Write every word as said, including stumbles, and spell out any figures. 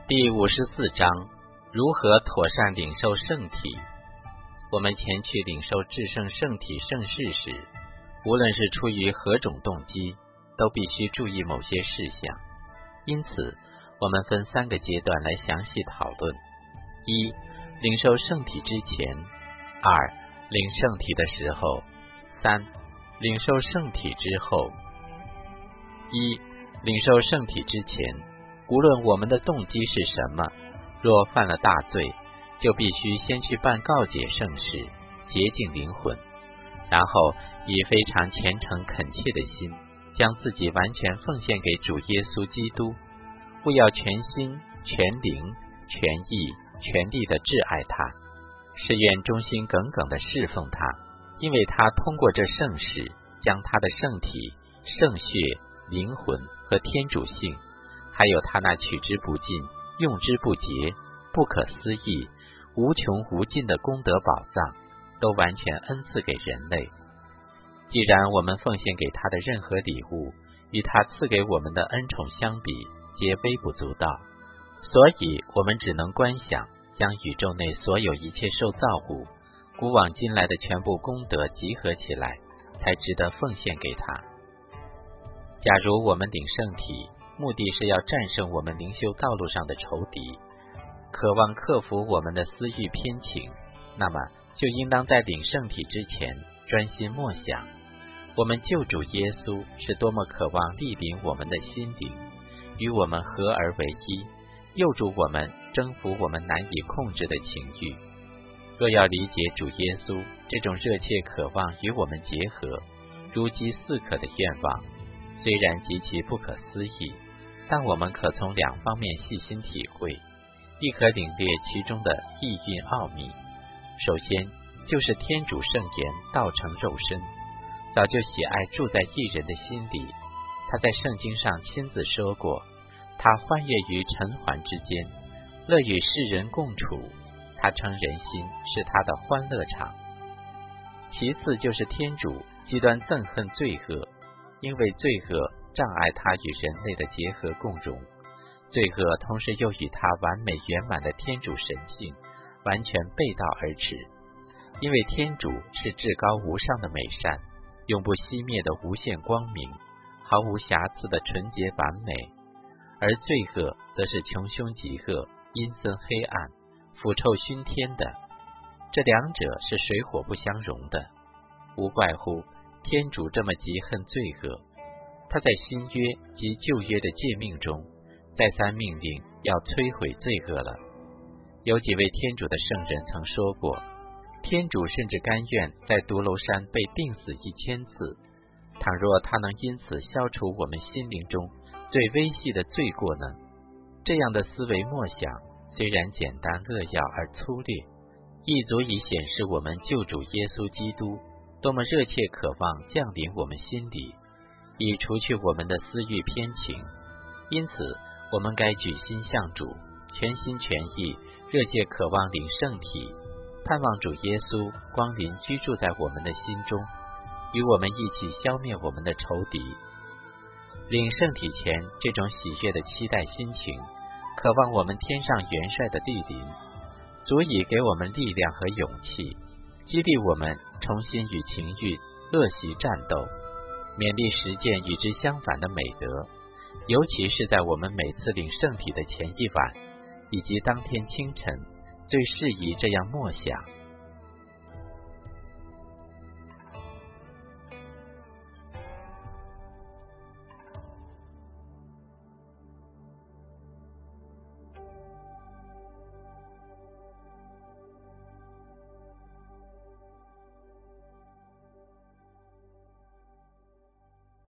第五十四章，如何妥善领受圣体。我们前去领受至圣圣体圣事时，无论是出于何种动机，都必须注意某些事项。因此，我们分三个阶段来详细讨论：一、领受圣体之前；二、领圣体的时候；三、领受圣体之后。一、领受圣体之前，无论我们的动机是什么，若犯了大罪，就必须先去办告解圣事，洁净灵魂，然后以非常虔诚恳切的心，将自己完全奉献给主耶稣基督，务要全心、全灵、全意、全力地挚爱他，誓愿忠心耿耿地侍奉他，因为他通过这圣事，将他的圣体、圣血、灵魂和天主性，还有他那取之不尽、用之不竭、不可思议、无穷无尽的功德宝藏，都完全恩赐给人类。既然我们奉献给他的任何礼物，与他赐给我们的恩宠相比，皆微不足道，所以我们只能观想，将宇宙内所有一切受造物，古往今来的全部功德集合起来，才值得奉献给他。假如我们领圣体，目的是要战胜我们灵修道路上的仇敌，渴望克服我们的私欲偏情，那么就应当在领圣体之前专心默想，我们救主耶稣是多么渴望莅临我们的心灵，与我们合而为一，佑助我们征服我们难以控制的情欲。若要理解主耶稣这种热切渴望与我们结合、如饥似渴的愿望，虽然极其不可思议，但我们可从两方面细心体会，亦可领略其中的意蕴奥秘。首先，就是天主圣言道成肉身，早就喜爱住在一人的心里。他在圣经上亲自说过，他欢悦于尘寰之间，乐与世人共处，他称人心是他的欢乐场。其次就是天主极端憎恨罪恶，因为罪恶障碍他与人类的结合共融，罪恶同时又与他完美圆满的天主神性完全背道而驰。因为天主是至高无上的美善，永不熄灭的无限光明，毫无瑕疵的纯洁完美，而罪恶则是穷凶极恶、阴森黑暗、腐臭熏天的，这两者是水火不相容的。无怪乎天主这么极恨罪恶，他在新约及旧约的诫命中再三命令要摧毁罪恶了。有几位天主的圣人曾说过，天主甚至甘愿在独楼山被钉死一千次，倘若他能因此消除我们心灵中最微细的罪过呢？这样的思维默想虽然简单扼要而粗略，亦足以显示我们救主耶稣基督多么热切渴望降临我们心里，以除去我们的私欲偏情。因此我们该举心向主，全心全意热切渴望领圣体，盼望主耶稣光临居住在我们的心中，与我们一起消灭我们的仇敌。领圣体前这种喜悦的期待心情，渴望我们天上元帅的莅临，足以给我们力量和勇气，激励我们重新与情欲恶习战斗，勉励实践与之相反的美德，尤其是在我们每次领圣体的前一晚以及当天清晨，最适宜这样默想。